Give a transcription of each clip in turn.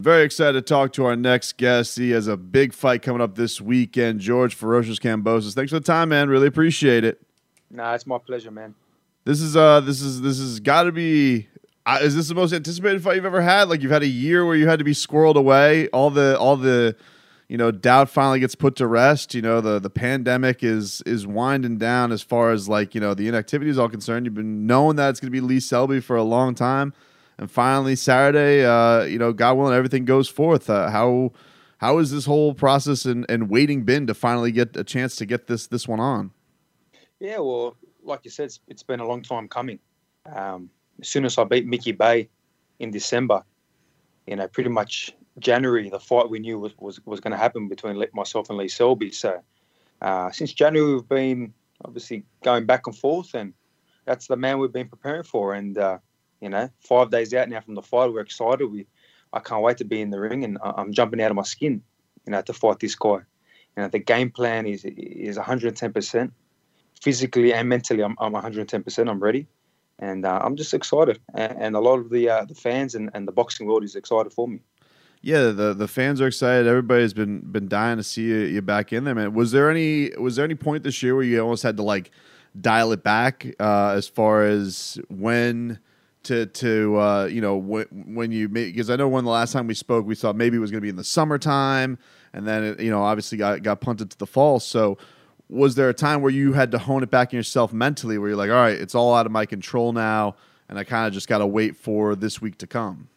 very excited to talk to our next guest. He has a big fight coming up this weekend. George Ferocious Kambosos. Thanks for the time, man. Really appreciate it. Nah, it's my pleasure, man. This is got to be. Is this the most anticipated fight you've ever had? Like, you've had a year where you had to be squirreled away. All the doubt finally gets put to rest. The pandemic is winding down as far as the inactivity is all concerned. You've been knowing that it's going to be Lee Selby for a long time, and finally Saturday, God willing, everything goes forth. How has this whole process and waiting been to finally get a chance to get this one on? Yeah, well, like you said, it's been a long time coming. As soon as I beat Mickey Bay in December, pretty much January, the fight we knew was going to happen between myself and Lee Selby. So since January, we've been obviously going back and forth, and that's the man we've been preparing for. And 5 days out now from the fight, we're excited. I can't wait to be in the ring, and I'm jumping out of my skin, to fight this guy. The game plan is 110%. Physically and mentally, I'm 110%. I'm ready, and I'm just excited. And a lot of the fans and the boxing world is excited for me. Yeah, the fans are excited. Everybody's been dying to see you back in there, man. Was there any point this year where you almost had to dial it back as far as when when you made, because I know when the last time we spoke, we thought maybe it was going to be in the summertime, and then it, obviously got punted to the fall. So was there a time where you had to hone it back in yourself mentally, where you're like, all right, it's all out of my control now, and I kind of just got to wait for this week to come?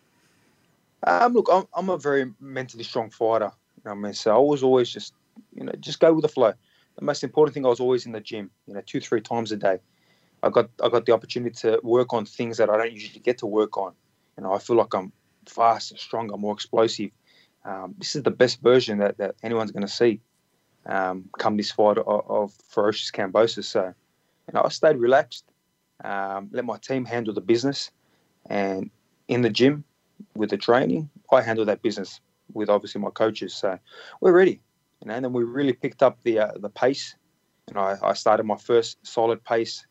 Look, I'm a very mentally strong fighter. So I was always just go with the flow. The most important thing, I was always in the gym, 2-3 times a day. I got the opportunity to work on things that I don't usually get to work on. I feel like I'm faster, stronger, more explosive. This is the best version that anyone's going to see come this fight of Ferocious Kambosos. So, I stayed relaxed, let my team handle the business, and in the gym with the training, I handle that business with obviously my coaches. So we're ready, and then we really picked up the pace. I started my first solid pace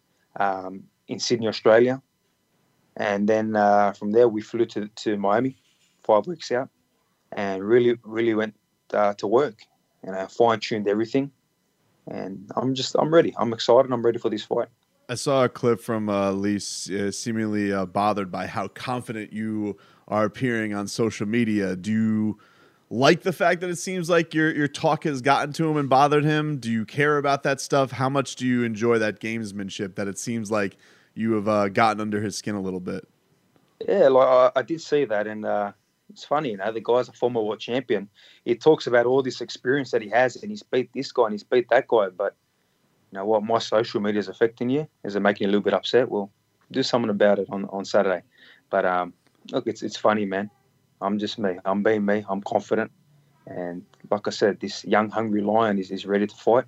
in Sydney, Australia, and then from there we flew to Miami 5 weeks out, and really went to work. Fine-tuned everything, and I'm ready. I'm excited. I'm ready for this fight. I saw a clip from Lee seemingly bothered by how confident you are appearing on social media. Do you like the fact that it seems like your talk has gotten to him and bothered him? Do you care about that stuff? How much do you enjoy that gamesmanship that it seems like you have gotten under his skin a little bit? Yeah, I did see that, and it's funny, the guy's a former world champion. He talks about all this experience that he has, and he's beat this guy and he's beat that guy. But what, my social media is affecting you? Is it making you a little bit upset? Well, do something about it on Saturday. But look, it's funny, man. I'm just me. I'm being me. I'm confident, and like I said, this young, hungry lion is ready to fight.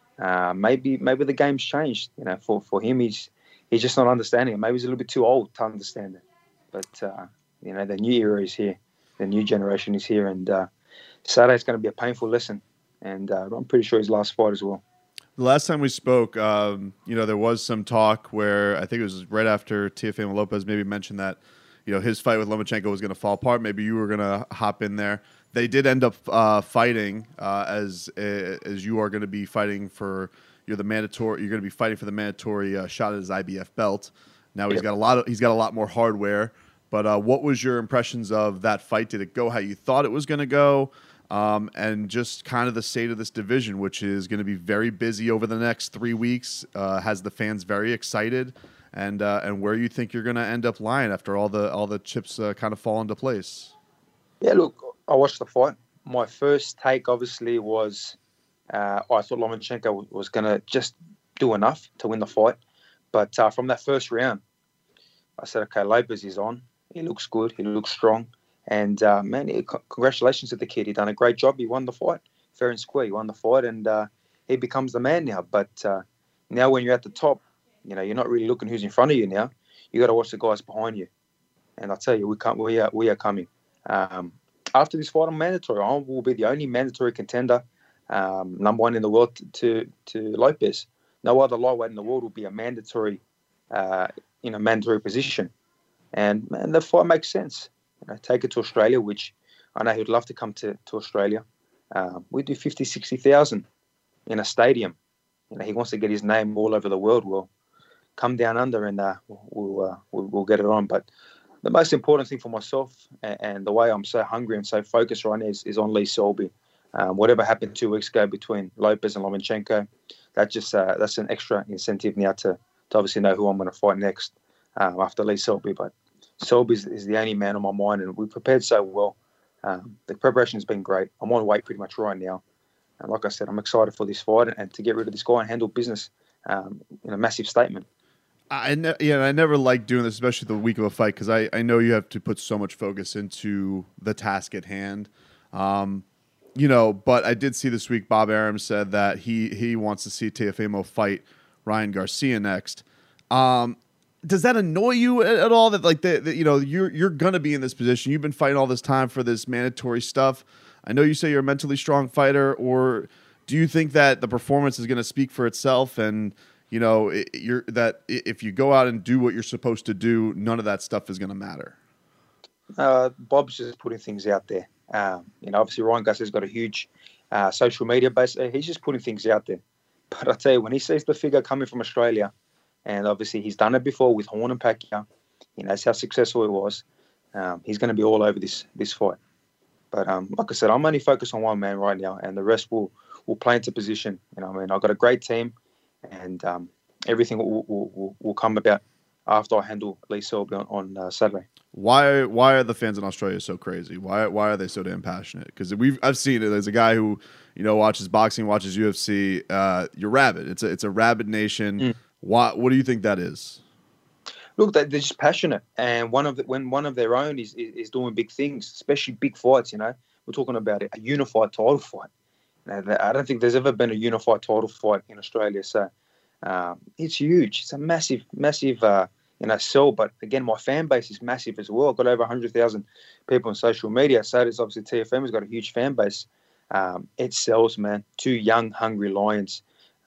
Maybe the game's changed. For him, he's just not understanding it. Maybe he's a little bit too old to understand it. But the new era is here. The new generation is here, and Saturday's going to be a painful lesson. And I'm pretty sure his last fight as well. The last time we spoke, there was some talk where I think it was right after Teofimo Lopez maybe mentioned that, his fight with Lomachenko was going to fall apart. Maybe you were going to hop in there. They did end up fighting as you are going to be fighting for you're going to be fighting for the mandatory shot at his IBF belt. Now he's got a lot more hardware. But what was your impressions of that fight? Did it go how you thought it was going to go? And just kind of the state of this division, which is going to be very busy over the next 3 weeks, has the fans very excited, and where you think you're going to end up lying after all the chips kind of fall into place. Yeah, look, I watched the fight. My first take, obviously, was I thought Lomachenko was going to just do enough to win the fight. But from that first round, I said, okay, Lopez is on. He looks good. He looks strong. And, congratulations to the kid. He done a great job. He won the fight. Fair and square. He won the fight, and he becomes the man now. But now when you're at the top, you're not really looking who's in front of you now. You got to watch the guys behind you. And I tell you, we are coming. After this fight, I'm mandatory. I will be the only mandatory contender, number one in the world to Lopez. No other lightweight in the world will be a mandatory, mandatory position. And the fight makes sense. Take it to Australia, which I know he'd love to come to Australia. We do 50, 60,000 in a stadium. He wants to get his name all over the world. Well, come down under and we'll get it on. But the most important thing for myself and the way I'm so hungry and so focused right now is on Lee Selby. Whatever happened 2 weeks ago between Lopez and Lomachenko, that's an extra incentive now to obviously know who I'm going to fight next after Lee Selby. But Selby is the only man on my mind, and we prepared so well. The preparation has been great. I'm on weight pretty much right now. And like I said, I'm excited for this fight and to get rid of this guy and handle business in a massive statement. I never like doing this, especially the week of a fight, because I know you have to put so much focus into the task at hand. But I did see this week Bob Arum said that he wants to see Teofimo fight Ryan Garcia next. Does that annoy you at all? That you're gonna be in this position. You've been fighting all this time for this mandatory stuff. I know you say you're a mentally strong fighter, or do you think that the performance is going to speak for itself? And that if you go out and do what you're supposed to do, none of that stuff is going to matter. Bob's just putting things out there. Obviously Ryan Garcia's got a huge social media base. He's just putting things out there. But I tell you, when he sees the figure coming from Australia, and obviously he's done it before with Horn and Pacquiao, he knows how successful he was. He's going to be all over this fight. But like I said, I'm only focused on one man right now, and the rest will play into position. I've got a great team, and everything will come about after I handle Lee Selby on Saturday. Why are the fans in Australia so crazy? Why are they so damn passionate? Because I've seen it. There's a guy who watches boxing, watches UFC. You're rabid. It's a rabid nation. What do you think that is? Look, they're just passionate, and when one of their own is doing big things, especially big fights. We're talking about a unified title fight. I don't think there's ever been a unified title fight in Australia, so it's huge. It's a massive sell. But again, my fan base is massive as well. I've got over 100,000 people on social media, so there's obviously TFM's got a huge fan base. It sells, man. 2 young, hungry lions.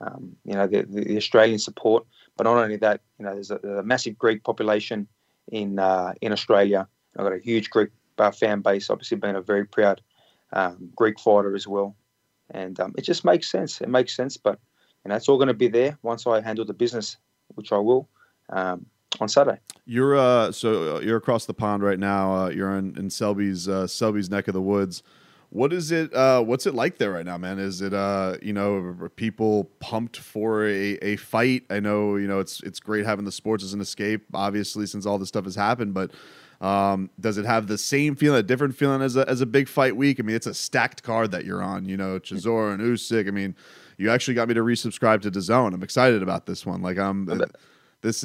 The Australian support. But not only that, there's a massive Greek population in Australia. I've got a huge Greek fan base, obviously being a very proud Greek fighter as well. And it just makes sense. It makes sense, but it's all going to be there once I handle the business, which I will, on Saturday. You're across the pond right now. You're in Selby's neck of the woods. What is it? What's it like there right now, man? Is it are people pumped for a fight? I know it's great having the sports as an escape, obviously, since all this stuff has happened. But does it have the same feeling, a different feeling as a big fight week? I mean, it's a stacked card that you're on. Chisora and Usyk. I mean, you actually got me to resubscribe to DAZN. I'm excited about this one. This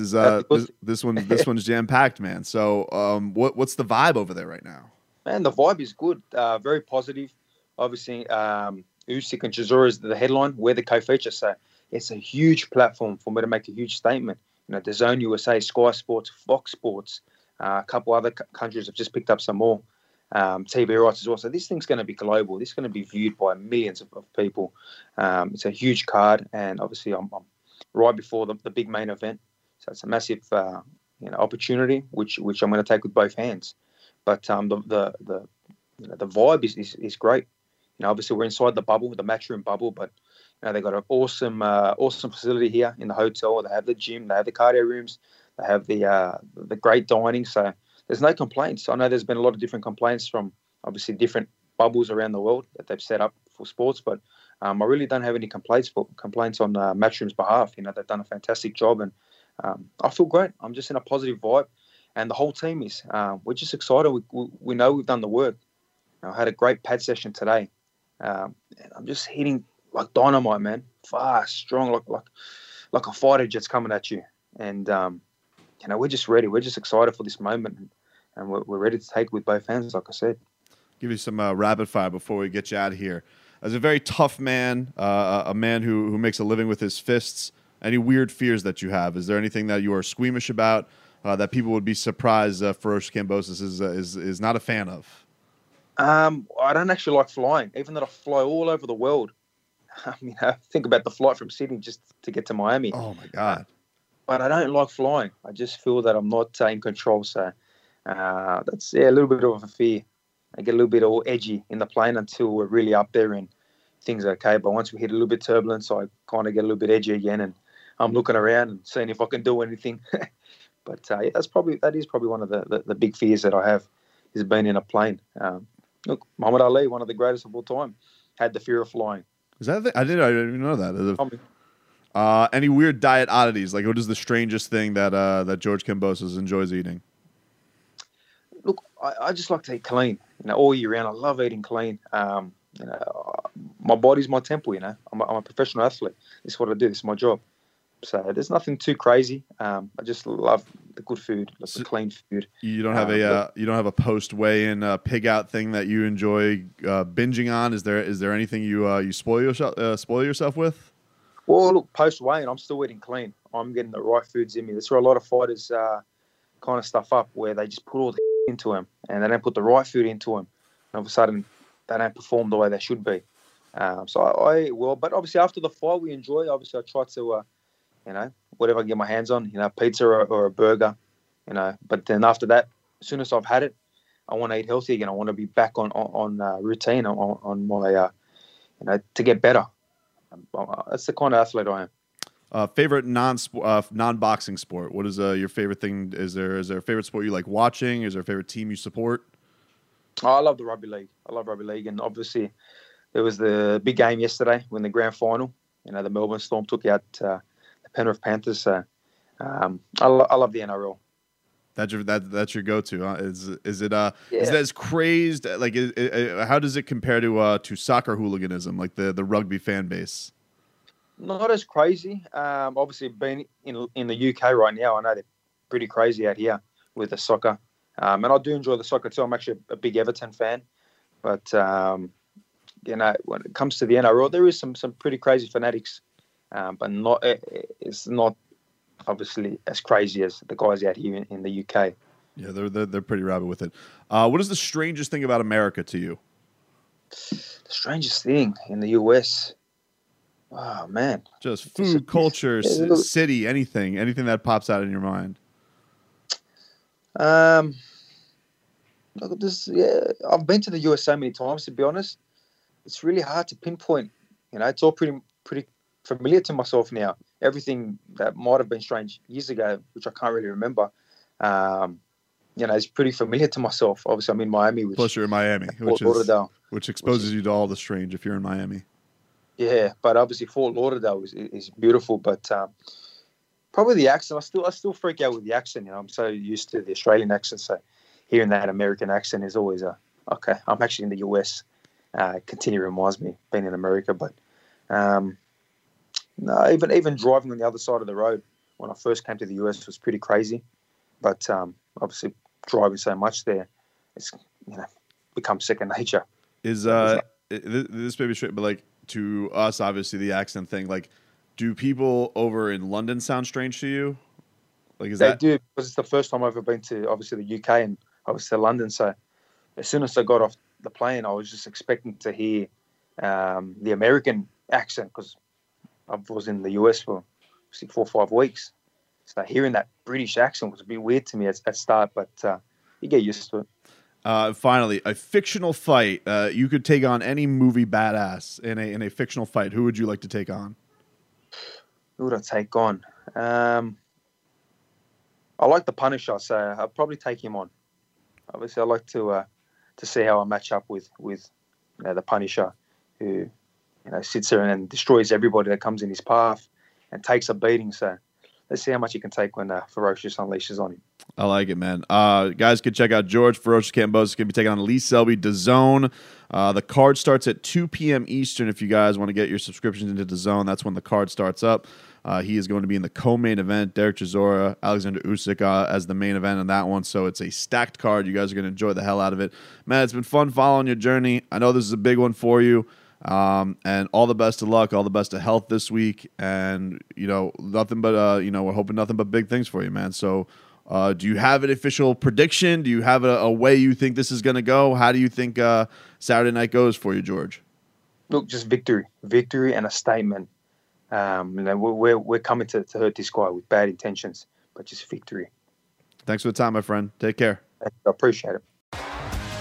one's jam packed, man. So what's the vibe over there right now? Man, the vibe is good, very positive. Obviously, Usyk and Chisora is the headline. We're the co-feature, so it's a huge platform for me to make a huge statement. DAZN USA, Sky Sports, Fox Sports, a couple other countries have just picked up some more TV rights as well. So this thing's going to be global. This is going to be viewed by millions of people. It's a huge card, and obviously I'm right before the big main event. So it's a massive opportunity, which I'm going to take with both hands. But the vibe is great. Obviously we're inside the bubble, the matchroom bubble, but they've got an awesome facility here in the hotel. They have the gym, they have the cardio rooms, they have the great dining. So there's no complaints. I know there's been a lot of different complaints from obviously different bubbles around the world that they've set up for sports, but I really don't have any complaints on Matchroom's behalf. They've done a fantastic job, and I feel great. I'm just in a positive vibe. And the whole team is. We're just excited. We know we've done the work. I had a great pad session today. And I'm just hitting like dynamite, man. Fast, strong, like a fighter jet's coming at you. And, we're just ready. We're just excited for this moment. And we're ready to take it with both hands, like I said. Give you some rapid fire before we get you out of here. As a very tough man, a man who makes a living with his fists, any weird fears that you have? Is there anything that you are squeamish about? That people would be surprised Feroz Kambosos is not a fan of? I don't actually like flying, even though I fly all over the world. I think about the flight from Sydney just to get to Miami. Oh, my God. But I don't like flying. I just feel that I'm not in control. So that's a little bit of a fear. I get a little bit all edgy in the plane until we're really up there and things are okay. But once we hit a little bit turbulence, I kind of get a little bit edgy again, and I'm looking around and seeing if I can do anything. But yeah, that is probably one of the big fears that I have, is being in a plane. Look, Muhammad Ali, one of the greatest of all time, had the fear of flying. Is that I didn't even know that. Any weird diet oddities? Like, what is the strangest thing that George Kambosos enjoys eating? Look, I just like to eat clean. All year round, I love eating clean. My body's my temple. I'm a professional athlete. This is what I do. This is my job. So there's nothing too crazy. I just love the good food, the clean food. You don't have a post weigh-in pig out thing that you enjoy binging on? Is there anything you spoil yourself with? Well, look, post weigh-in, I'm still eating clean. I'm getting the right foods in me. That's where a lot of fighters kind of stuff up, where they just put all the into them and they don't put the right food into them. And all of a sudden, they don't perform the way they should be. So I will, but obviously after the fight, we enjoy. Obviously, I try to. Whatever I can get my hands on, pizza or a burger, But then after that, as soon as I've had it, I want to eat healthy again. I want to be back on routine, on my, to get better. That's the kind of athlete I am. Favorite non-boxing sport? What is your favorite thing? Is there a favorite sport you like watching? Is there a favorite team you support? Oh, I love the rugby league. And obviously there was the big game yesterday when the grand final. The Melbourne Storm took out the Penrith Panthers. So I love the NRL. That's your go-to, huh? Is it as crazed? Like, how does it compare to soccer hooliganism, like the rugby fan base? Not as crazy. Obviously, being in the UK right now, I know they're pretty crazy out here with the soccer. And I do enjoy the soccer too. I'm actually a big Everton fan. But, when it comes to the NRL, there is some pretty crazy fanatics. But it's not obviously as crazy as the guys out here in the UK. Yeah, they're pretty rabid with it. What is the strangest thing about America to you? The strangest thing in the US? Oh, man. Just food, culture, city, anything that pops out in your mind. I've been to the US so many times, to be honest. It's really hard to pinpoint. It's all pretty familiar to myself now. Everything that might have been strange years ago, which I can't really remember, it's pretty familiar to myself. Obviously, I'm in Miami. Plus, you're in Miami, which exposes you to all the strange if you're in Miami. Yeah, but obviously Fort Lauderdale is beautiful. But probably the accent. I still freak out with the accent. I'm so used to the Australian accent, so hearing that American accent is always okay. I'm actually in the US. Continue reminds me being in America, but no, even driving on the other side of the road when I first came to the US was pretty crazy. But obviously driving so much there, it's become second nature. Is this may be straight, but like to us, obviously the accent thing. Like, do people over in London sound strange to you? Like, they do, because it's the first time I've ever been to obviously the UK and obviously London. So as soon as I got off the plane, I was just expecting to hear the American accent, because I was in the US for 4 or 5 weeks. So hearing that British accent was a bit weird to me at start, but you get used to it. Finally, a fictional fight. You could take on any movie badass in a fictional fight. Who would you like to take on? Who would I take on? I like the Punisher, so I'll probably take him on. Obviously, I like to see how I match up with the Punisher, who sits there and destroys everybody that comes in his path and takes a beating. So let's see how much he can take when Ferocious unleashes on him. I like it, man. Guys, can check out George Ferocious Kambosos. Going to be taking on Lee Selby, DAZN. The card starts at 2 p.m. Eastern. If you guys want to get your subscriptions into DAZN, that's when the card starts up. He is going to be in the co-main event. Derek Chisora, Alexander Usyk as the main event in that one. So it's a stacked card. You guys are going to enjoy the hell out of it. Man, it's been fun following your journey. I know this is a big one for you. And all the best of luck, all the best of health this week. And, nothing but, we're hoping nothing but big things for you, man. So do you have an official prediction? Do you have a way you think this is going to go? How do you think Saturday night goes for you, George? Look, just victory and a statement. We're coming to hurt this guy with bad intentions, but just victory. Thanks for the time, my friend. Take care. I appreciate it.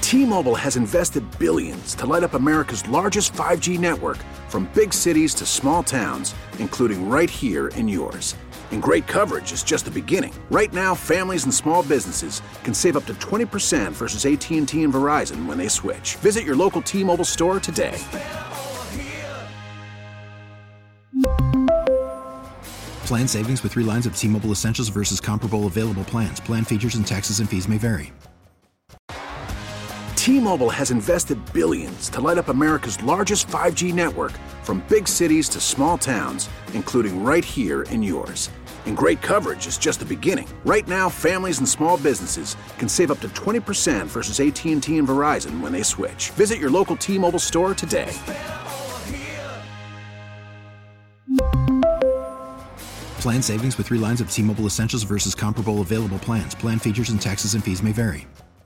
T-Mobile has invested billions to light up America's largest 5G network, from big cities to small towns, including right here in yours. And great coverage is just the beginning. Right now, families and small businesses can save up to 20% versus AT&T and Verizon when they switch. Visit your local T-Mobile store today. Plan savings with 3 lines of T-Mobile Essentials versus comparable available plans. Plan features and taxes and fees may vary. T-Mobile has invested billions to light up America's largest 5G network, from big cities to small towns, including right here in yours. And great coverage is just the beginning. Right now, families and small businesses can save up to 20% versus AT&T and Verizon when they switch. Visit your local T-Mobile store today. Plan savings with 3 lines of T-Mobile Essentials versus comparable available plans. Plan features and taxes and fees may vary.